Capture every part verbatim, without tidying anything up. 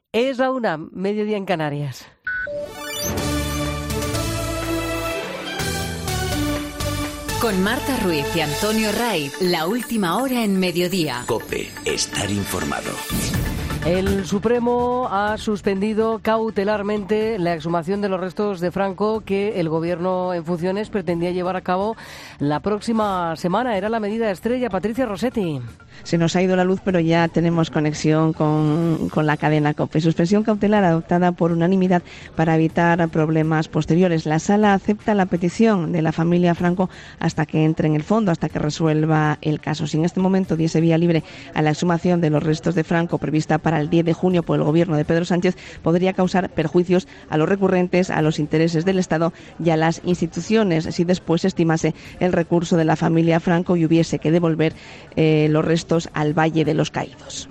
Es la una, mediodía en Canarias. Con Marta Ruiz y Antonio Ray, la última hora en mediodía. COPE, estar informado. El Supremo ha suspendido cautelarmente la exhumación de los restos de Franco que el Gobierno en funciones pretendía llevar a cabo la próxima semana. Era la medida estrella. Patricia Rossetti. Se nos ha ido la luz, pero ya tenemos conexión con, con la cadena COPE. Suspensión cautelar adoptada por unanimidad para evitar problemas posteriores. La Sala acepta la petición de la familia Franco hasta que entre en el fondo, hasta que resuelva el caso. Si en este momento diese vía libre a la exhumación de los restos de Franco prevista para el diez de junio por el Gobierno de Pedro Sánchez, podría causar perjuicios a los recurrentes, a los intereses del Estado y a las instituciones, si después se estimase el recurso de la familia Franco y hubiese que devolver eh, los restos al Valle de los Caídos.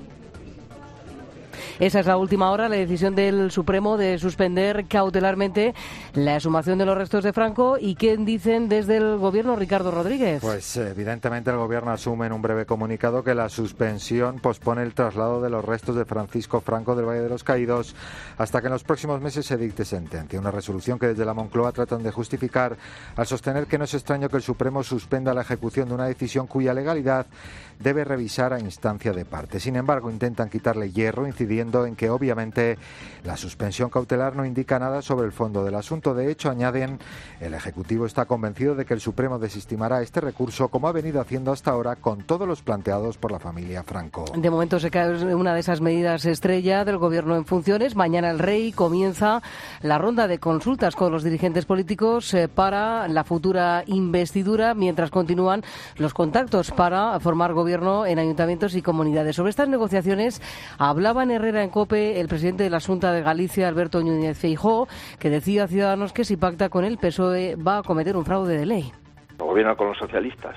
Esa es la última hora, la decisión del Supremo de suspender cautelarmente la exhumación de los restos de Franco. ¿Y qué dicen desde el Gobierno, Ricardo Rodríguez? Pues evidentemente el Gobierno asume en un breve comunicado que la suspensión pospone el traslado de los restos de Francisco Franco del Valle de los Caídos hasta que en los próximos meses se dicte sentencia. Una resolución que desde la Moncloa tratan de justificar al sostener que no es extraño que el Supremo suspenda la ejecución de una decisión cuya legalidad debe revisar a instancia de parte. Sin embargo, intentan quitarle hierro, incidiendo en que obviamente la suspensión cautelar no indica nada sobre el fondo del asunto. De hecho, añaden, el Ejecutivo está convencido de que el Supremo desestimará este recurso como ha venido haciendo hasta ahora con todos los planteados por la familia Franco. De momento se cae una de esas medidas estrella del Gobierno en funciones. Mañana el Rey comienza la ronda de consultas con los dirigentes políticos eh, para la futura investidura, mientras continúan los contactos para formar gobierno en ayuntamientos y comunidades. Sobre estas negociaciones hablaba en Herrera en COPE el presidente de la Xunta de Galicia, Alberto Núñez Feijóo, que decía a Ciudadanos que si pacta con el P S O E va a cometer un fraude de ley. Gobierna con los socialistas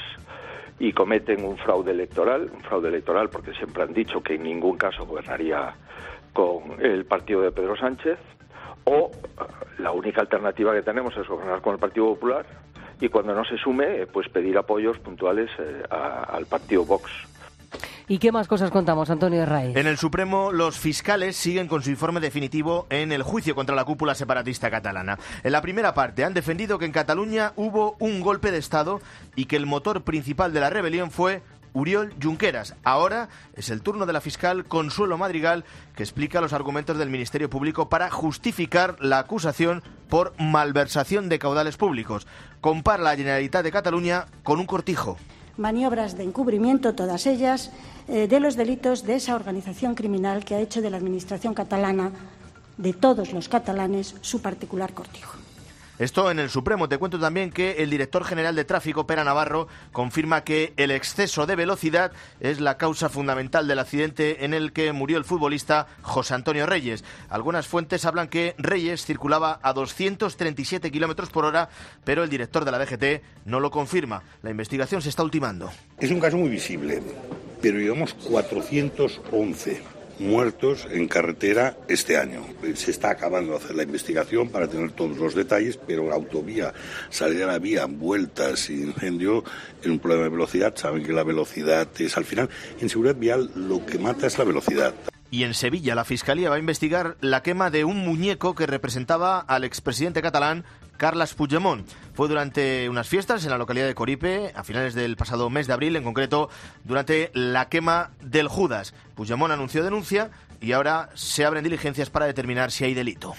y cometen un fraude electoral, un fraude electoral porque siempre han dicho que en ningún caso gobernaría con el partido de Pedro Sánchez, o la única alternativa que tenemos es gobernar con el Partido Popular y cuando no se sume, pues pedir apoyos puntuales eh, a, al partido Vox. ¿Y qué más cosas contamos, Antonio Herray? En el Supremo, los fiscales siguen con su informe definitivo en el juicio contra la cúpula separatista catalana. En la primera parte han defendido que en Cataluña hubo un golpe de Estado y que el motor principal de la rebelión fue Oriol Junqueras. Ahora es el turno de la fiscal Consuelo Madrigal, que explica los argumentos del Ministerio Público para justificar la acusación por malversación de caudales públicos. Compara la Generalitat de Cataluña con un cortijo. Maniobras de encubrimiento, todas ellas, eh, de los delitos de esa organización criminal que ha hecho de la Administración catalana, de todos los catalanes, su particular cortijo. Esto en el Supremo. Te cuento también que el director general de Tráfico, Pere Navarro, confirma que el exceso de velocidad es la causa fundamental del accidente en el que murió el futbolista José Antonio Reyes. Algunas fuentes hablan que Reyes circulaba a doscientos treinta y siete kilómetros por hora, pero el director de la D G T no lo confirma. La investigación se está ultimando. Es un caso muy visible, pero llevamos cuatrocientos once muertos en carretera este año. Se está acabando de hacer la investigación para tener todos los detalles, pero la autovía, salida a la vía, vueltas y incendio en un problema de velocidad. Saben que la velocidad es, al final, en seguridad vial lo que mata es la velocidad. Y en Sevilla la Fiscalía va a investigar la quema de un muñeco que representaba al expresidente catalán Carles Puigdemont. Fue durante unas fiestas en la localidad de Coripe, a finales del pasado mes de abril, en concreto durante la quema del Judas. Puigdemont anunció denuncia y ahora se abren diligencias para determinar si hay delito.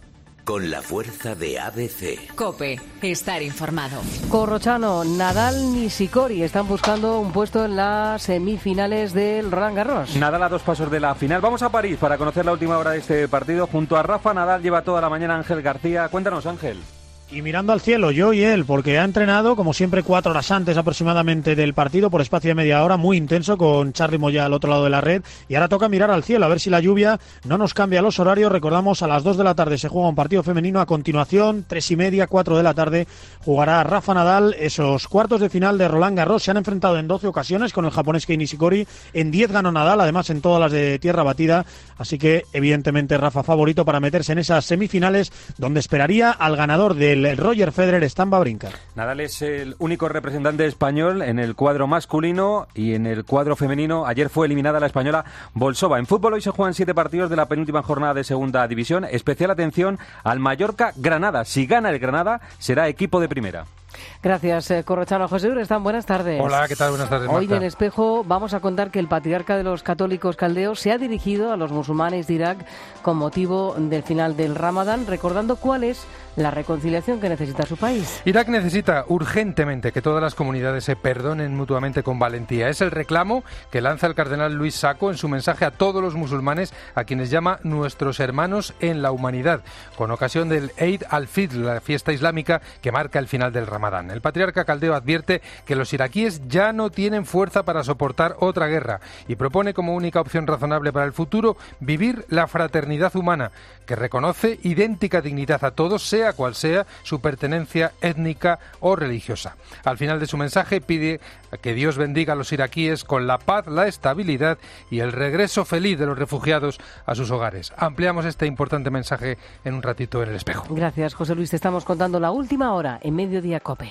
Con la fuerza de A B C. COPE, estar informado. Corrochano, Nadal ni Sicori están buscando un puesto en las semifinales del Roland Garros. Nadal a dos pasos de la final. Vamos a París para conocer la última hora de este partido. Junto a Rafa Nadal lleva toda la mañana Ángel García. Cuéntanos, Ángel. Y mirando al cielo, yo y él, porque ha entrenado, como siempre, cuatro horas antes aproximadamente del partido, por espacio de media hora, muy intenso, con Charly Moya al otro lado de la red. Y ahora toca mirar al cielo, a ver si la lluvia no nos cambia los horarios. Recordamos, a las dos de la tarde se juega un partido femenino. A continuación, tres y media, cuatro de la tarde, jugará Rafa Nadal. Esos cuartos de final de Roland Garros se han enfrentado en doce ocasiones con el japonés Kei Nishikori. En diez ganó Nadal, además en todas las de tierra batida. Así que, evidentemente, Rafa favorito para meterse en esas semifinales, donde esperaría al ganador del el Roger Federer Stan Wawrinka. Nadal es el único representante español en el cuadro masculino y en el cuadro femenino. Ayer fue eliminada la española Bolsova. En fútbol hoy se juegan siete partidos de la penúltima jornada de segunda división. Especial atención al Mallorca-Granada. Si gana el Granada, será equipo de primera. Gracias, eh, Corrochano. José Urestán, buenas tardes. Hola, ¿qué tal? Buenas tardes, Marta. Hoy en El Espejo vamos a contar que el patriarca de los católicos caldeos se ha dirigido a los musulmanes de Irak con motivo del final del Ramadán, recordando cuál es la reconciliación que necesita su país. Irak necesita urgentemente que todas las comunidades se perdonen mutuamente con valentía. Es el reclamo que lanza el cardenal Luis Sacco en su mensaje a todos los musulmanes, a quienes llama nuestros hermanos en la humanidad, con ocasión del Eid al-Fitr, la fiesta islámica que marca el final del Ramadán. El patriarca caldeo advierte que los iraquíes ya no tienen fuerza para soportar otra guerra y propone como única opción razonable para el futuro vivir la fraternidad humana, que reconoce idéntica dignidad a todos, sea cual sea su pertenencia étnica o religiosa. Al final de su mensaje pide que Dios bendiga a los iraquíes con la paz, la estabilidad y el regreso feliz de los refugiados a sus hogares. Ampliamos este importante mensaje en un ratito en El Espejo. Gracias, José Luis. Te estamos contando la última hora en Mediodía COPE.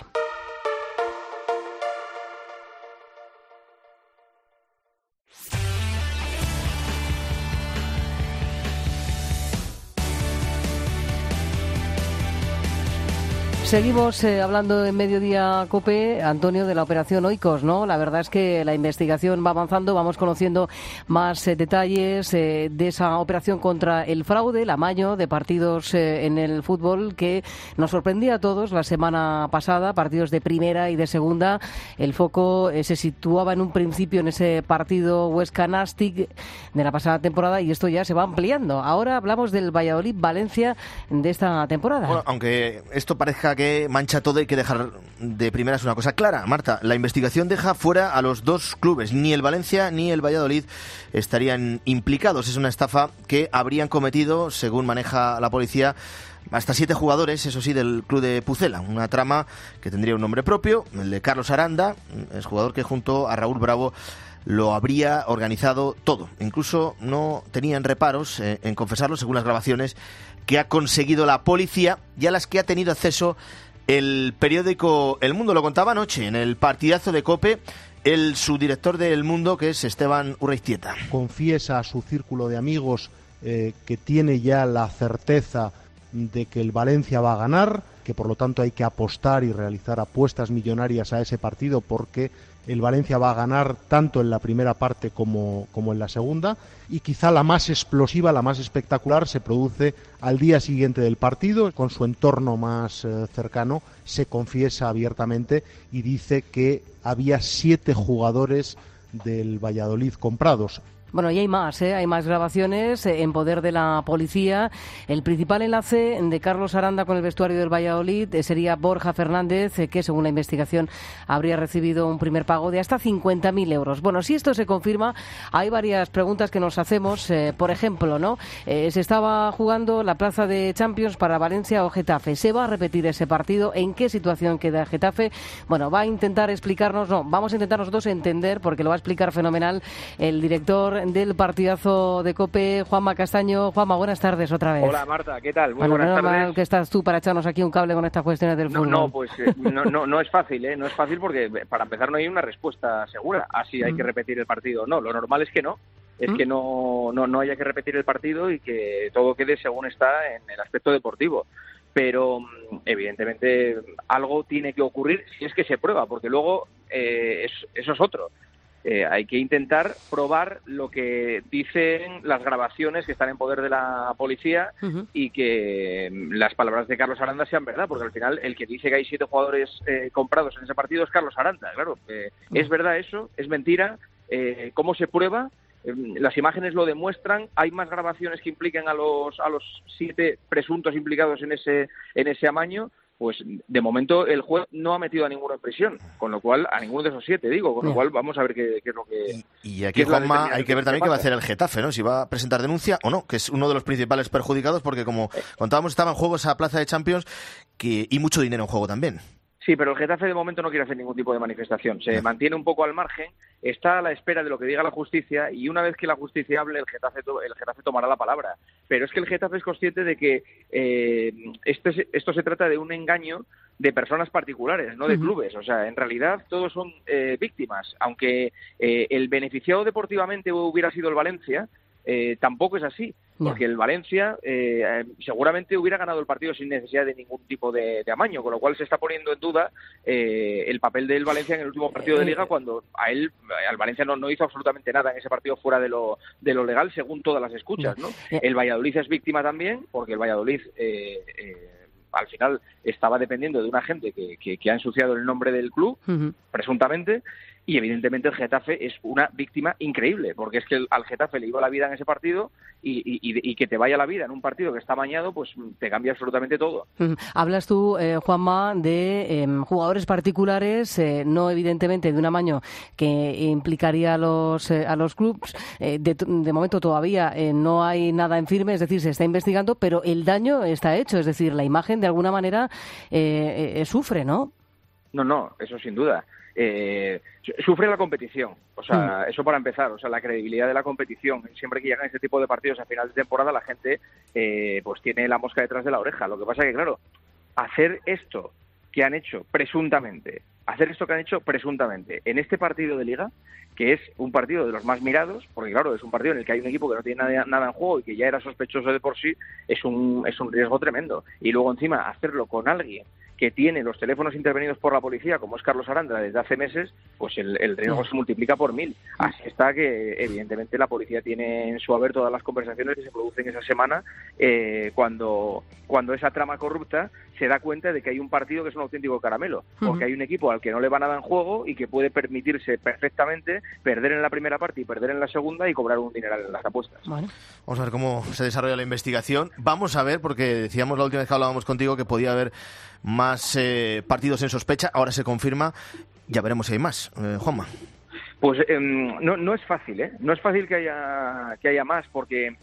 Seguimos eh, hablando en Mediodía COPE, Antonio, de la operación Oikos, ¿no? La verdad es que la investigación va avanzando, vamos conociendo más eh, detalles eh, de esa operación contra el fraude, la amaño de partidos eh, en el fútbol que nos sorprendía a todos la semana pasada, partidos de primera y de segunda. El foco eh, se situaba en un principio en ese partido Huesca-Nastic de la pasada temporada y esto ya se va ampliando. Ahora hablamos del Valladolid-Valencia de esta temporada. Bueno, aunque esto parezca que mancha todo, hay que dejar de primeras una cosa clara, Marta. La investigación deja fuera a los dos clubes. Ni el Valencia ni el Valladolid estarían implicados. Es una estafa que habrían cometido, según maneja la policía, hasta siete jugadores, eso sí, del club de Pucela. Una trama que tendría un nombre propio, el de Carlos Aranda, el jugador que junto a Raúl Bravo lo habría organizado todo. Incluso no tenían reparos eh, en confesarlo, según las grabaciones que ha conseguido la policía y a las que ha tenido acceso el periódico El Mundo. Lo contaba anoche en el partidazo de COPE el subdirector de El Mundo, que es Esteban Urreiztieta. Confiesa a su círculo de amigos eh, que tiene ya la certeza de que el Valencia va a ganar, que por lo tanto hay que apostar y realizar apuestas millonarias a ese partido porque el Valencia va a ganar tanto en la primera parte como, como en la segunda, y quizá la más explosiva, la más espectacular se produce al día siguiente del partido. Con su entorno más eh, cercano se confiesa abiertamente y dice que había siete jugadores del Valladolid comprados. Bueno, y hay más, ¿eh? Hay más grabaciones eh, en poder de la policía. El principal enlace de Carlos Aranda con el vestuario del Valladolid eh, sería Borja Fernández, eh, que según la investigación habría recibido un primer pago de hasta cincuenta mil euros. Bueno, si esto se confirma, hay varias preguntas que nos hacemos. Eh, por ejemplo, ¿no? Eh, se estaba jugando la plaza de Champions para Valencia o Getafe. ¿Se va a repetir ese partido? ¿En qué situación queda Getafe? Bueno, va a intentar explicarnos, no, vamos a intentar nosotros entender, porque lo va a explicar fenomenal el director del partidazo de COPE, Juanma Castaño. Juanma, buenas tardes otra vez. Hola Marta, ¿qué tal? Muy bueno, buenas normal tardes. Que estás tú para echarnos aquí un cable con estas cuestiones del no, fútbol. No, pues eh, no, no, no es fácil, ¿eh? No es fácil porque para empezar no hay una respuesta segura. Así hay mm. que repetir el partido. No, lo normal es que no. Es mm. que no, no, no haya que repetir el partido y que todo quede según está en el aspecto deportivo. Pero evidentemente algo tiene que ocurrir si es que se prueba, porque luego eh, es, eso es otro. Eh, hay que intentar probar lo que dicen las grabaciones que están en poder de la policía uh-huh. y que las palabras de Carlos Aranda sean verdad, porque al final el que dice que hay siete jugadores eh, comprados en ese partido es Carlos Aranda, claro. Eh, uh-huh. ¿Es verdad eso? ¿Es mentira? Eh, ¿Cómo se prueba? Eh, las imágenes lo demuestran. ¿Hay más grabaciones que impliquen a los a los siete presuntos implicados en ese en ese amaño? Pues de momento el juez no ha metido a ninguno en prisión, con lo cual, a ninguno de esos siete, digo, con lo cual vamos a ver qué, qué es lo que... Y, y aquí, Juanma, hay que ver también qué va a hacer el Getafe, ¿no? Si va a presentar denuncia o no, que es uno de los principales perjudicados, porque como contábamos, estaba en juego esa plaza de Champions que, y mucho dinero en juego también. Sí, pero el Getafe de momento no quiere hacer ningún tipo de manifestación. Se mantiene un poco al margen, está a la espera de lo que diga la justicia y una vez que la justicia hable, el Getafe, to- el Getafe tomará la palabra. Pero es que el Getafe es consciente de que eh, esto, es, esto se trata de un engaño de personas particulares, no de clubes. O sea, en realidad todos son eh, víctimas. Aunque eh, el beneficiado deportivamente hubiera sido el Valencia, eh, tampoco es así. Porque el Valencia eh, seguramente hubiera ganado el partido sin necesidad de ningún tipo de, de amaño, con lo cual se está poniendo en duda eh, el papel del Valencia en el último partido de Liga, cuando a él, al Valencia no, no hizo absolutamente nada en ese partido fuera de lo, de lo legal, según todas las escuchas, ¿no? El Valladolid es víctima también, porque el Valladolid eh, eh, al final estaba dependiendo de una gente que, que, que ha ensuciado el nombre del club, uh-huh. presuntamente. Y evidentemente el Getafe es una víctima increíble, porque es que el, al Getafe le iba la vida en ese partido y, y, y que te vaya la vida en un partido que está amañado, pues te cambia absolutamente todo. Uh-huh. Hablas tú, eh, Juanma, de eh, jugadores particulares, eh, no evidentemente de un amaño que implicaría a los, eh, a los clubs. Eh, de, de momento todavía eh, no hay nada en firme, es decir, se está investigando, pero el daño está hecho, es decir, la imagen de alguna manera eh, eh, sufre, ¿no? No, no, eso sin duda. Eh, sufre la competición, o sea, mm. eso para empezar, o sea, la credibilidad de la competición. Siempre que llegan este tipo de partidos a final de temporada, la gente eh, pues tiene la mosca detrás de la oreja. Lo que pasa es que, claro, hacer esto que han hecho presuntamente, hacer esto que han hecho presuntamente en este partido de Liga, que es un partido de los más mirados, porque claro, es un partido en el que hay un equipo que no tiene nada, nada en juego y que ya era sospechoso de por sí, es un, es un riesgo tremendo. Y luego encima hacerlo con alguien que tiene los teléfonos intervenidos por la policía, como es Carlos Aranda, desde hace meses, pues el, el riesgo se multiplica por mil. Así está que, evidentemente, la policía tiene en su haber todas las conversaciones que se producen esa semana eh, cuando, cuando esa trama corrupta se da cuenta de que hay un partido que es un auténtico caramelo, porque hay un equipo al que no le va nada en juego y que puede permitirse perfectamente perder en la primera parte y perder en la segunda y cobrar un dineral en las apuestas. Bueno. Vamos a ver cómo se desarrolla la investigación. Vamos a ver, porque decíamos la última vez que hablábamos contigo que podía haber más eh, partidos en sospecha, ahora se confirma, ya veremos si hay más. Eh, Juanma. Pues eh, no, no es fácil, ¿eh? No es fácil que haya, que haya más, porque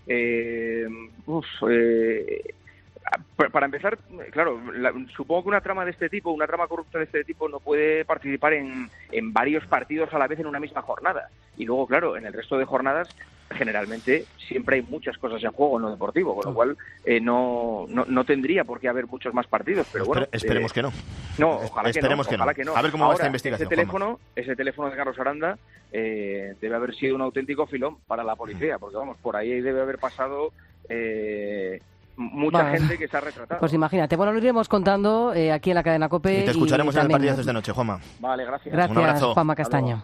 eh, uf, eh, para empezar, claro, la, supongo que una trama de este tipo, una trama corrupta de este tipo no puede participar en, en varios partidos a la vez en una misma jornada. Y luego, claro, en el resto de jornadas generalmente siempre hay muchas cosas en juego en lo deportivo, con lo cual eh, no, no no tendría por qué haber muchos más partidos, pero bueno, Espere, esperemos eh, que no. No, ojalá esperemos que no, que, ojalá no. que no. A ver cómo Ahora, va esta investigación. Ese teléfono, ese teléfono de Carlos Aranda eh, debe haber sido un auténtico filón para la policía, porque vamos, por ahí debe haber pasado eh, mucha vale. gente que se ha retratado. Pues imagínate, bueno, lo iremos contando eh, aquí en la cadena COPE. Y te escucharemos y en también... el partidazo de noche, Juanma. Vale, gracias. Gracias, un abrazo. Juanma Castaño.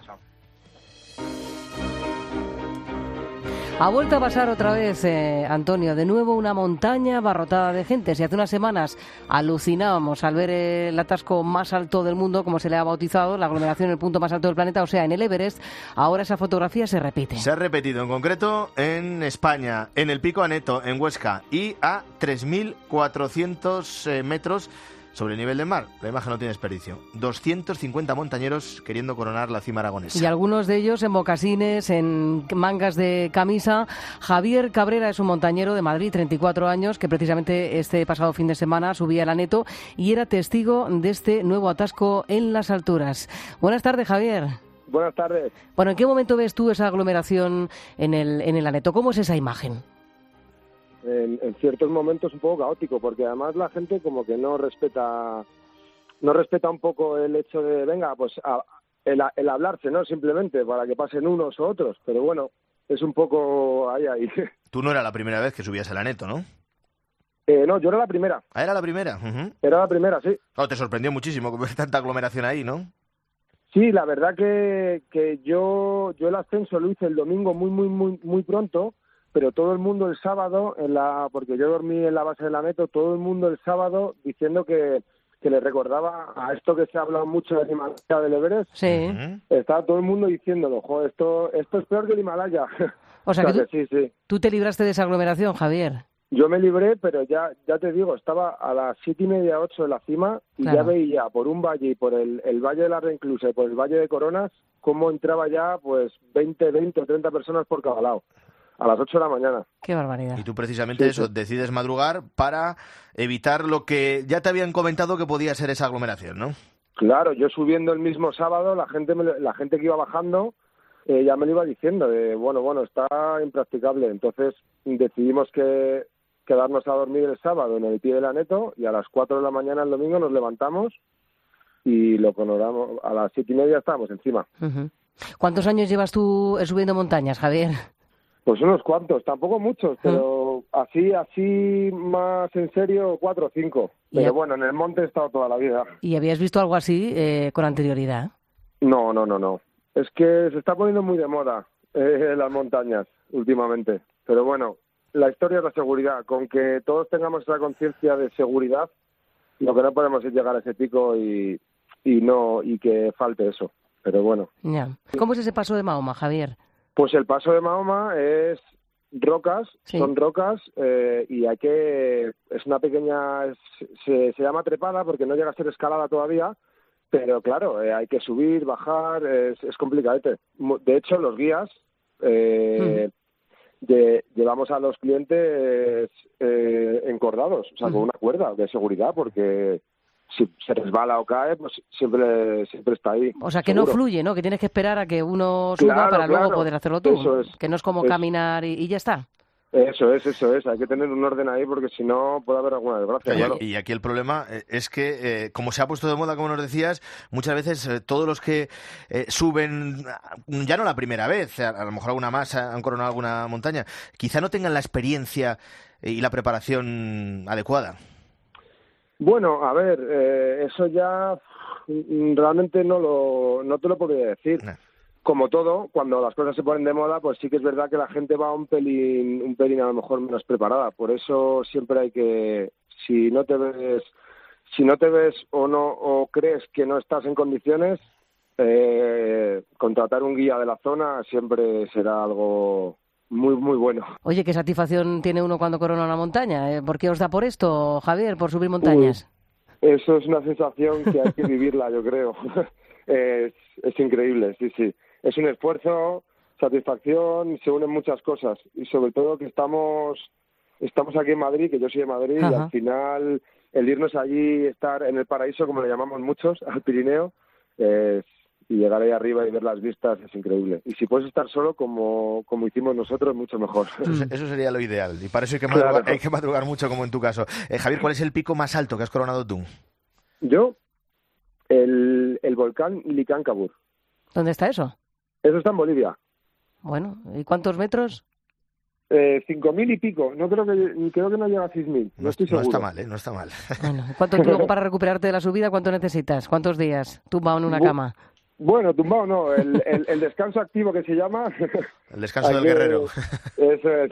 Ha vuelto a pasar otra vez, eh, Antonio, de nuevo una montaña abarrotada de gente. Si hace unas semanas alucinábamos al ver el atasco más alto del mundo, como se le ha bautizado, la aglomeración en el punto más alto del planeta, o sea, en el Everest, ahora esa fotografía se repite. Se ha repetido, en concreto en España, en el Pico Aneto, en Huesca, y a tres mil cuatrocientos eh, metros sobre el nivel del mar. La imagen no tiene desperdicio. doscientos cincuenta montañeros queriendo coronar la cima aragonesa. Y algunos de ellos en mocasines, en mangas de camisa. Javier Cabrera es un montañero de Madrid, treinta y cuatro años, que precisamente este pasado fin de semana subía el Aneto y era testigo de este nuevo atasco en las alturas. Buenas tardes, Javier. Buenas tardes. Bueno, ¿en qué momento ves tú esa aglomeración en el, en el Aneto? ¿Cómo es esa imagen? En, en ciertos momentos un poco caótico, porque además la gente como que no respeta no respeta un poco el hecho de, venga, pues a, el, el hablarse, ¿no? Simplemente para que pasen unos u otros, pero bueno, es un poco ahí, ahí. Tú no era la primera vez que subías el Aneto, ¿no? Eh, no, yo era la primera. Ah, era la primera. Uh-huh. Era la primera, sí. Claro, te sorprendió muchísimo ver tanta aglomeración ahí, ¿no? Sí, la verdad que, que yo, yo el ascenso lo hice el domingo muy, muy, muy, muy pronto, pero todo el mundo el sábado, en la porque yo dormí en la base del Aneto, todo el mundo el sábado diciendo que, que le recordaba a esto que se ha hablado mucho del Himalaya del Everest. Sí. Estaba todo el mundo diciéndolo, joder, esto, esto es peor que el Himalaya. O sea, o sea que, tú, que sí, sí. tú te libraste de esa aglomeración, Javier. Yo me libré, pero ya ya te digo, estaba a las siete y media, ocho de la cima y Claro. ya veía por un valle y por el, el Valle de la Reinclusa y por el Valle de Coronas cómo entraba ya pues veinte, veinte o treinta personas por cada lado. a las ocho de la mañana. Qué barbaridad. Y tú precisamente Sí, eso, sí. decides madrugar para evitar lo que ya te habían comentado que podía ser esa aglomeración, ¿no? Claro, yo subiendo el mismo sábado, la gente me, la gente que iba bajando eh, ya me lo iba diciendo, de bueno, bueno, está impracticable. Entonces decidimos que quedarnos a dormir el sábado en el pie del Aneto y a las cuatro de la mañana el domingo nos levantamos y lo conoramos. A las siete y media estábamos encima. Uh-huh. ¿Cuántos años llevas tú eh, subiendo montañas, Javier? Pues unos cuantos, tampoco muchos, pero así, así más en serio, cuatro o cinco. Pero Ya. bueno, en el monte he estado toda la vida. ¿Y habías visto algo así eh, con anterioridad? No, no, no, no. Es que se está poniendo muy de moda eh, las montañas últimamente. Pero bueno, la historia es la seguridad. Con que todos tengamos esa conciencia de seguridad, lo que no podemos es llegar a ese pico y, y no y que falte eso. Pero bueno. Ya. ¿Cómo es ese paso de Mahoma, Javier? Pues el paso de Mahoma es rocas, Sí. son rocas eh, y hay que, es una pequeña, es- se, se llama trepada porque no llega a ser escalada todavía, pero claro, eh, hay que subir, bajar, es, es complicadete. Mu- De hecho, los guías eh, de- llevamos a los clientes eh, encordados, o sea, con Ujú. una cuerda de seguridad porque si se resbala o cae, pues siempre, siempre está ahí. O sea, que no seguro. fluye, ¿no? Que tienes que esperar a que uno suba Claro, para luego claro. poder hacerlo tú. Eso es. Que no es como Es- caminar y, y ya está. Eso es, eso es. Hay que tener un orden ahí porque si no puede haber alguna desgracia. Y, Claro. y aquí el problema eh, es que, eh, como se ha puesto de moda, como nos decías, muchas veces eh, todos los que eh, suben, ah, ya no la primera vez, a, a lo mejor alguna más, han coronado alguna montaña, quizá no tengan la experiencia y la preparación adecuada. Bueno, a ver, eh, eso ya mm, realmente no lo no te lo podría decir. Como todo, cuando las cosas se ponen de moda, pues sí que es verdad que la gente va un pelín, un pelín a lo mejor menos preparada. Por eso siempre hay que, si no te ves, si no te ves o no o crees que no estás en condiciones, eh, contratar un guía de la zona siempre será algo muy muy bueno. Oye, ¿qué satisfacción tiene uno cuando corona una montaña? ¿Eh? ¿Por qué os da por esto, Javier, por subir montañas? Eso es una sensación que hay que vivirla, yo creo. es, es increíble, sí, sí. Es un esfuerzo, satisfacción, se unen muchas cosas. Y sobre todo que estamos estamos aquí en Madrid, que yo soy de Madrid, y Ajá. al final el irnos allí, estar en el paraíso, como le llamamos muchos, al Pirineo, es- y llegar ahí arriba y ver las vistas es increíble. Y si puedes estar solo, como, como hicimos nosotros, mucho mejor. Eso, se- eso sería lo ideal. Y para eso hay que madrugar, Claro. hay que madrugar mucho, como en tu caso. Eh, Javier, ¿cuál es el pico más alto que has coronado tú? Yo, el, el volcán Licancabur. ¿Dónde está eso? Eso está en Bolivia. Bueno, ¿y cuántos metros? Eh, cinco mil y pico. No creo que creo que no llega a seis mil. No, estoy No seguro. está mal, ¿eh? No está mal. Bueno, ¿cuánto luego para recuperarte de la subida? ¿Cuánto necesitas? ¿Cuántos días? Tumbado en una Bu- cama. Bueno, tumbado no. El, el, el descanso activo que se llama. El descanso Hay del que- guerrero. Eso es.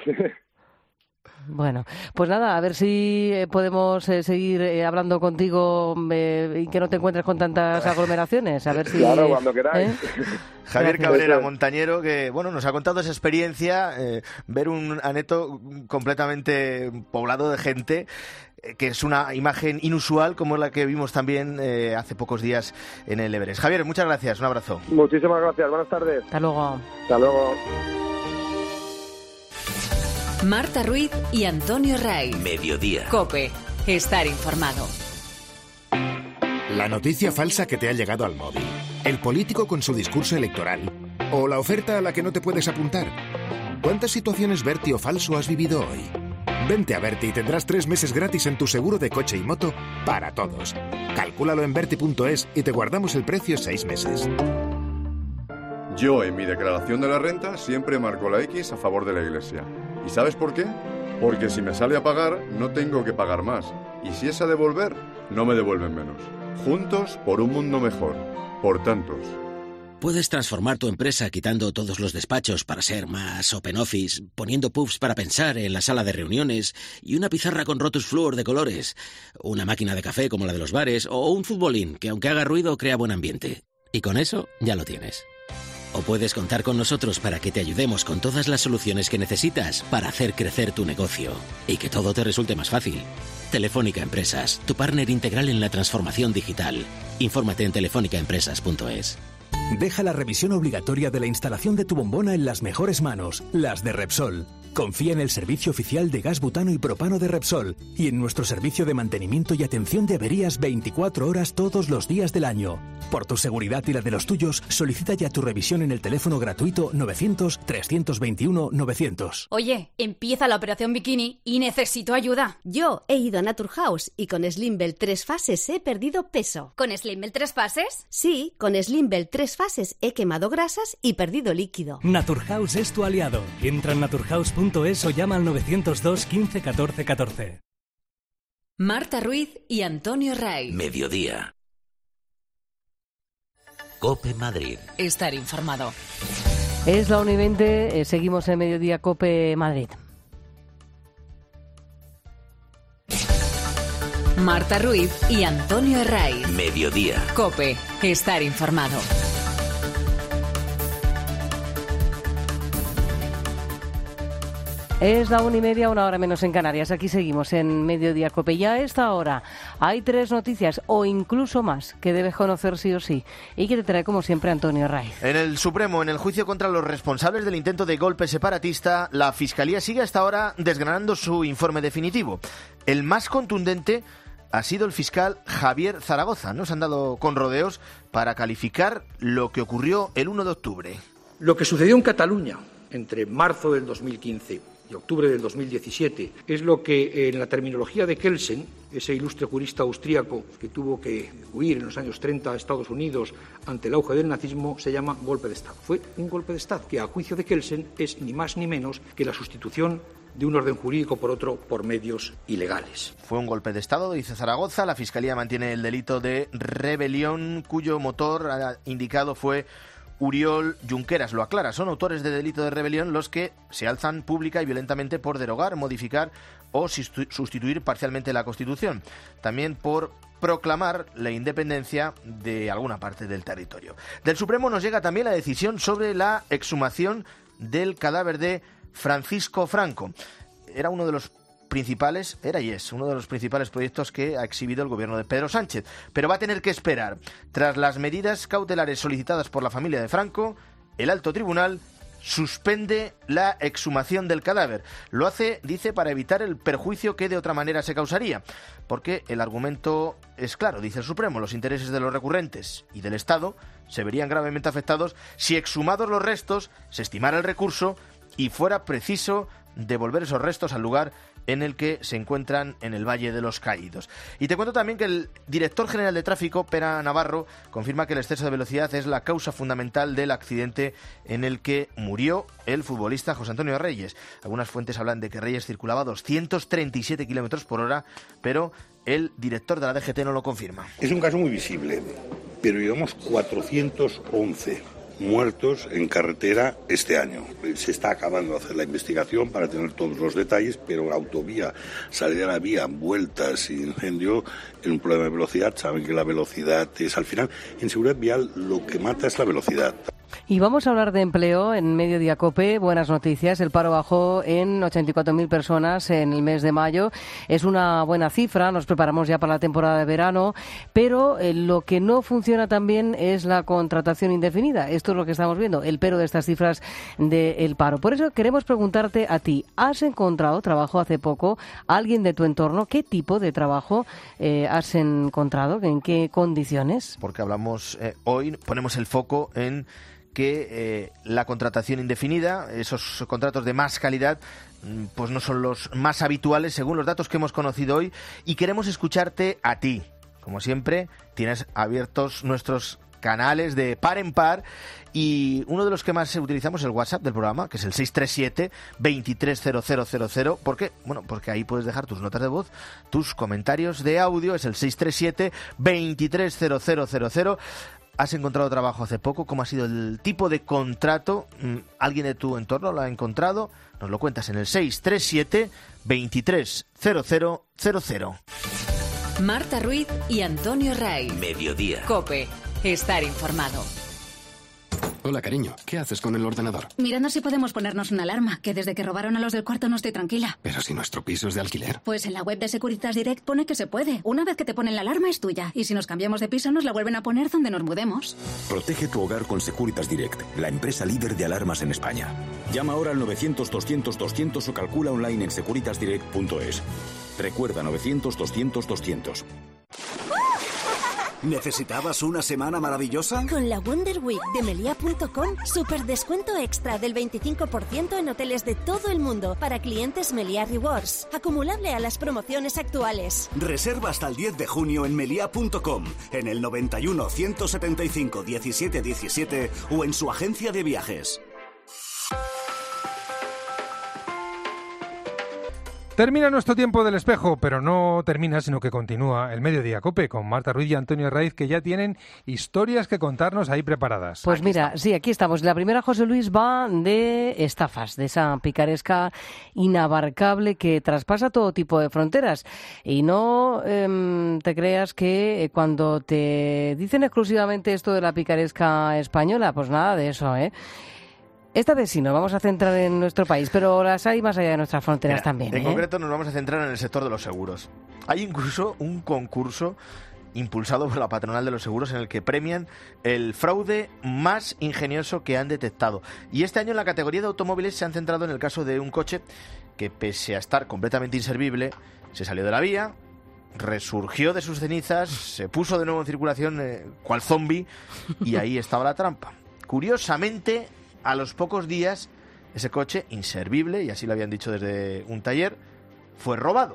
Bueno, pues nada, a ver si eh, podemos eh, seguir eh, hablando contigo eh, y que no te encuentres con tantas aglomeraciones. A ver si. Claro, cuando queráis. ¿eh? Javier Gracias. Cabrera, Eso es. montañero, que bueno, nos ha contado esa experiencia, eh, ver un Aneto completamente poblado de gente, eh, que es una imagen inusual como la que vimos también eh, hace pocos días en el Everest. Javier, muchas gracias, un abrazo. Muchísimas gracias. Buenas tardes. Hasta luego. Hasta luego. Marta Ruiz y Antonio Ray. Mediodía. Cope. Estar informado. La noticia falsa que te ha llegado al móvil. El político con su discurso electoral. O la oferta a la que no te puedes apuntar. ¿Cuántas situaciones Berti o falso has vivido hoy? Vente a Berti y tendrás tres meses gratis en tu seguro de coche y moto para todos. Calcúlalo en berti punto es y te guardamos el precio seis meses. Yo en mi declaración de la renta siempre marco la X a favor de la Iglesia. ¿Y sabes por qué? Porque si me sale a pagar, no tengo que pagar más. Y si es a devolver, no me devuelven menos. Juntos por un mundo mejor. Por tantos. Puedes transformar tu empresa quitando todos los despachos para ser más open office, poniendo puffs para pensar en la sala de reuniones y una pizarra con Rotus Fluor de colores, una máquina de café como la de los bares o un futbolín que aunque haga ruido crea buen ambiente. Y con eso ya lo tienes. O puedes contar con nosotros para que te ayudemos con todas las soluciones que necesitas para hacer crecer tu negocio y que todo te resulte más fácil. Telefónica Empresas, tu partner integral en la transformación digital. Infórmate en telefónica empresas punto es. Deja la revisión obligatoria de la instalación de tu bombona en las mejores manos, las de Repsol. Confía en el servicio oficial de gas butano y propano de Repsol y en nuestro servicio de mantenimiento y atención de averías veinticuatro horas todos los días del año. Por tu seguridad y la de los tuyos, solicita ya tu revisión en el teléfono gratuito novecientos, trescientos veintiuno, novecientos. Oye, empieza la operación bikini y necesito ayuda. Yo he ido a Naturhaus y con Slimbell tres fases he perdido peso. ¿Con Slimbell tres fases? Sí, con Slimbell tres fases he quemado grasas y perdido líquido. Naturhaus es tu aliado. Entra en naturhaus punto es o llama al novecientos dos, quince, catorce, catorce. Marta Ruiz y Antonio Ray. Mediodía. COPE Madrid. Estar informado. Es la una y veinte, eh, seguimos en Mediodía COPE Madrid. Marta Ruiz y Antonio Ray. Mediodía. COPE. Estar informado. Es la una y media, una hora menos en Canarias. Aquí seguimos en Mediodía COPE. Ya a esta hora hay tres noticias, o incluso más, que debes conocer sí o sí. Y que te trae, como siempre, Antonio Raiz. En el Supremo, en el juicio contra los responsables del intento de golpe separatista, la Fiscalía sigue hasta ahora desgranando su informe definitivo. El más contundente ha sido el fiscal Javier Zaragoza. Nos han dado con rodeos para calificar lo que ocurrió el uno de octubre. Lo que sucedió en Cataluña entre marzo del dos mil quince y octubre del dos mil diecisiete es lo que en la terminología de Kelsen, ese ilustre jurista austríaco que tuvo que huir en los años treinta a Estados Unidos ante el auge del nazismo, se llama golpe de Estado. Fue un golpe de Estado que, a juicio de Kelsen, es ni más ni menos que la sustitución de un orden jurídico por otro por medios ilegales. Fue un golpe de Estado, dice Zaragoza. La Fiscalía mantiene el delito de rebelión, cuyo motor ha indicado fue Oriol Junqueras. Lo aclara, son autores de delito de rebelión los que se alzan pública y violentamente por derogar, modificar o sustituir parcialmente la Constitución. También por proclamar la independencia de alguna parte del territorio. Del Supremo nos llega también la decisión sobre la exhumación del cadáver de Francisco Franco. Era uno de los principales, era y es uno de los principales proyectos que ha exhibido el gobierno de Pedro Sánchez, pero va a tener que esperar. Tras las medidas cautelares solicitadas por la familia de Franco, el alto tribunal suspende la exhumación del cadáver. Lo hace, dice, para evitar el perjuicio que de otra manera se causaría, porque el argumento es claro, dice el Supremo: los intereses de los recurrentes y del Estado se verían gravemente afectados si, exhumados los restos, se estimara el recurso y fuera preciso devolver esos restos al lugar en el que se encuentran en el Valle de los Caídos. Y te cuento también que el director general de tráfico, Pera Navarro, confirma que el exceso de velocidad es la causa fundamental del accidente en el que murió el futbolista José Antonio Reyes. Algunas fuentes hablan de que Reyes circulaba a doscientos treinta y siete kilómetros por hora, pero el director de la D G T no lo confirma. Es un caso muy visible, pero llevamos cuatrocientos once muertos en carretera este año. Se está acabando de hacer la investigación para tener todos los detalles, pero la autovía, salida a la vía, vueltas y incendio, en un problema de velocidad. Saben que la velocidad es, al final, en seguridad vial lo que mata es la velocidad. Y vamos a hablar de empleo en Mediodía COPE. Buenas noticias. El paro bajó en ochenta y cuatro mil personas en el mes de mayo. Es una buena cifra. Nos preparamos ya para la temporada de verano. Pero eh, lo que no funciona también es la contratación indefinida. Esto es lo que estamos viendo, el pero de estas cifras del paro. Por eso queremos preguntarte a ti. ¿Has encontrado trabajo hace poco? ¿Alguien de tu entorno? ¿Qué tipo de trabajo eh, has encontrado? ¿En qué condiciones? Porque hablamos eh, hoy, ponemos el foco en que eh, la contratación indefinida, esos contratos de más calidad, pues no son los más habituales según los datos que hemos conocido hoy, y queremos escucharte a ti. Como siempre, tienes abiertos nuestros canales de par en par, y uno de los que más utilizamos es el WhatsApp del programa, que es el seis tres siete, veintitrés cero cero cero cero. ¿Por qué? Bueno, porque ahí puedes dejar tus notas de voz, tus comentarios de audio, es el seis tres siete, veintitrés cero cero cero cero. ¿Has encontrado trabajo hace poco? ¿Cómo ha sido el tipo de contrato? ¿Alguien de tu entorno lo ha encontrado? Nos lo cuentas en el seis tres siete, veintitrés cero cero cero cero. Marta Ruiz y Antonio Ray. Mediodía. COPE. Estar informado. Hola, cariño. ¿Qué haces con el ordenador? Mirando si podemos ponernos una alarma, que desde que robaron a los del cuarto no estoy tranquila. Pero si nuestro piso es de alquiler. Pues en la web de Securitas Direct pone que se puede. Una vez que te ponen la alarma es tuya. Y si nos cambiamos de piso nos la vuelven a poner donde nos mudemos. Protege tu hogar con Securitas Direct, la empresa líder de alarmas en España. Llama ahora al novecientos doscientos doscientos o calcula online en securitas direct punto es. Recuerda novecientos doscientos doscientos. ¿Necesitabas una semana maravillosa? Con la Wonder Week de Melia punto com, super descuento extra del veinticinco por ciento en hoteles de todo el mundo para clientes Melia Rewards, acumulable a las promociones actuales. Reserva hasta el diez de junio en Melia punto com, en el noventa y uno, ciento setenta y cinco, diecisiete diecisiete o en su agencia de viajes. Termina nuestro tiempo del espejo, pero no termina, sino que continúa el Mediodía COPE con Marta Ruiz y Antonio Raiz, que ya tienen historias que contarnos ahí preparadas. Pues aquí mira, estamos. sí, aquí estamos. La primera, José Luis, va de estafas, de esa picaresca inabarcable que traspasa todo tipo de fronteras. Y no eh, te creas que cuando te dicen exclusivamente esto de la picaresca española, pues nada de eso, ¿eh? Esta vez sí nos vamos a centrar en nuestro país, pero las hay más allá de nuestras fronteras Mira, también. En ¿eh? concreto nos vamos a centrar en el sector de los seguros. Hay incluso un concurso impulsado por la patronal de los seguros en el que premian el fraude más ingenioso que han detectado. Y este año en la categoría de automóviles se han centrado en el caso de un coche que, pese a estar completamente inservible, se salió de la vía, resurgió de sus cenizas, se puso de nuevo en circulación eh, cual zombie, y ahí estaba la trampa. Curiosamente, a los pocos días, ese coche, inservible, y así lo habían dicho desde un taller, fue robado.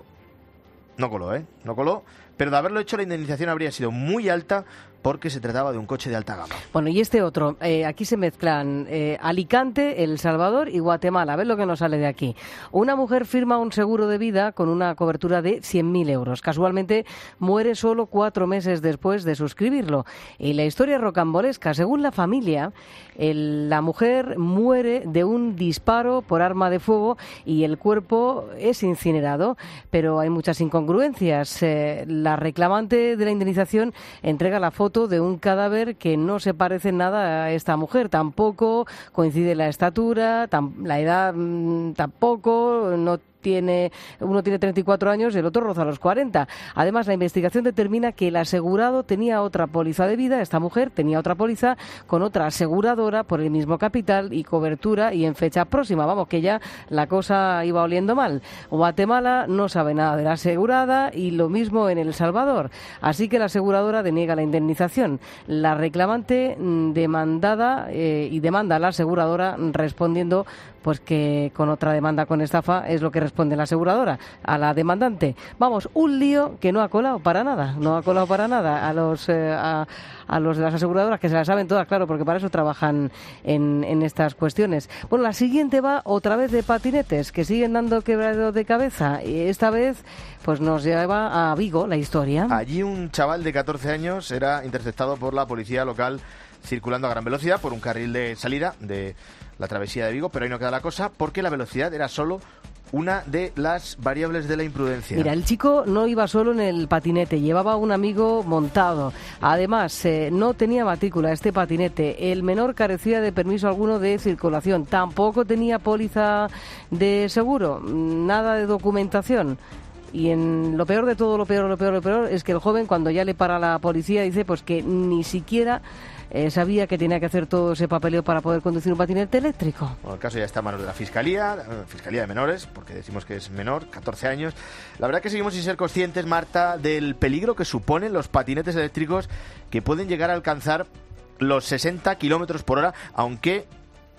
No coló, ¿eh? No coló, pero de haberlo hecho la indemnización habría sido muy alta porque se trataba de un coche de alta gama. Bueno, y este otro, eh, aquí se mezclan eh, Alicante, El Salvador y Guatemala. A ver lo que nos sale de aquí. Una mujer firma un seguro de vida con una cobertura de cien mil euros. Casualmente muere solo cuatro meses después de suscribirlo. Y la historia es rocambolesca. Según la familia, el, la mujer muere de un disparo por arma de fuego y el cuerpo es incinerado. Pero hay muchas incongruencias. Eh, la reclamante de la indemnización entrega la foto de un cadáver que no se parece en nada a esta mujer. Tampoco coincide la estatura, tam, la edad mmm, tampoco, no tiene, uno tiene treinta y cuatro años y el otro roza los cuarenta. Además, la investigación determina que el asegurado tenía otra póliza de vida, esta mujer tenía otra póliza con otra aseguradora por el mismo capital y cobertura y en fecha próxima. Vamos, que ya la cosa iba oliendo mal. Guatemala no sabe nada de la asegurada y lo mismo en El Salvador. Así que la aseguradora deniega la indemnización. La reclamante demandada eh, y demanda a la aseguradora respondiendo pues que con otra demanda con estafa es lo que responde la aseguradora a la demandante. Vamos, un lío que no ha colado para nada, no ha colado para nada a los eh, a, a los de las aseguradoras, que se las saben todas, claro, porque para eso trabajan en, en estas cuestiones. Bueno, la siguiente va otra vez de patinetes, que siguen dando quebraderos de cabeza, y esta vez pues nos lleva a Vigo la historia. Allí un chaval de catorce años era interceptado por la policía local circulando a gran velocidad por un carril de salida de la travesía de Vigo, pero ahí no queda la cosa, porque la velocidad era solo una de las variables de la imprudencia. Mira, el chico no iba solo en el patinete, llevaba un amigo montado. Además, eh, no tenía matrícula este patinete. El menor carecía de permiso alguno de circulación. Tampoco tenía póliza de seguro, nada de documentación. Y en lo peor de todo, lo peor, lo peor, lo peor, es que el joven, cuando ya le para la policía, dice pues que ni siquiera eh, sabía que tenía que hacer todo ese papeleo para poder conducir un patinete eléctrico. Bueno, el caso ya está en manos de la Fiscalía, Fiscalía de Menores, porque decimos que es menor, catorce años. La verdad que seguimos sin ser conscientes, Marta, del peligro que suponen los patinetes eléctricos, que pueden llegar a alcanzar los sesenta kilómetros por hora, aunque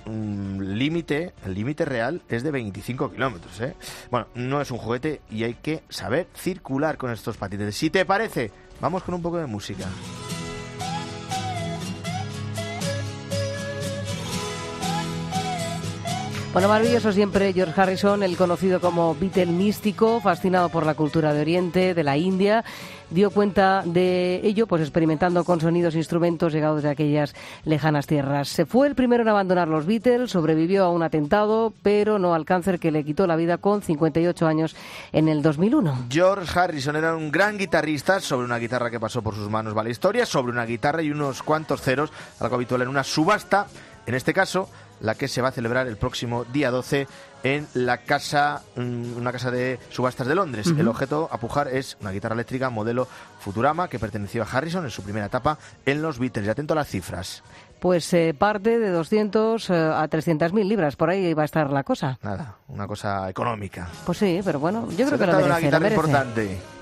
límite, el límite real es de veinticinco kilómetros, ¿eh? Bueno, no es un juguete y hay que saber circular con estos patinetes. Si te parece, vamos con un poco de música. Bueno, maravilloso siempre George Harrison, el conocido como Beatle místico, fascinado por la cultura de Oriente, de la India. Dio cuenta de ello pues experimentando con sonidos e instrumentos llegados de aquellas lejanas tierras. Se fue el primero en abandonar los Beatles, sobrevivió a un atentado, pero no al cáncer que le quitó la vida con cincuenta y ocho años en el dos mil uno. George Harrison era un gran guitarrista. Sobre una guitarra que pasó por sus manos va la historia, sobre una guitarra y unos cuantos ceros, algo habitual en una subasta. En este caso, la que se va a celebrar el próximo día doce en la casa, una casa de subastas de Londres. Uh-huh. El objeto a pujar es una guitarra eléctrica modelo Futurama que perteneció a Harrison en su primera etapa en los Beatles. Y atento a las cifras. Pues eh, parte de doscientos a trescientas mil libras, por ahí va a estar la cosa. Nada, una cosa económica. Pues sí, pero bueno, yo se creo que lo merece. Una guitarra lo merece. importante.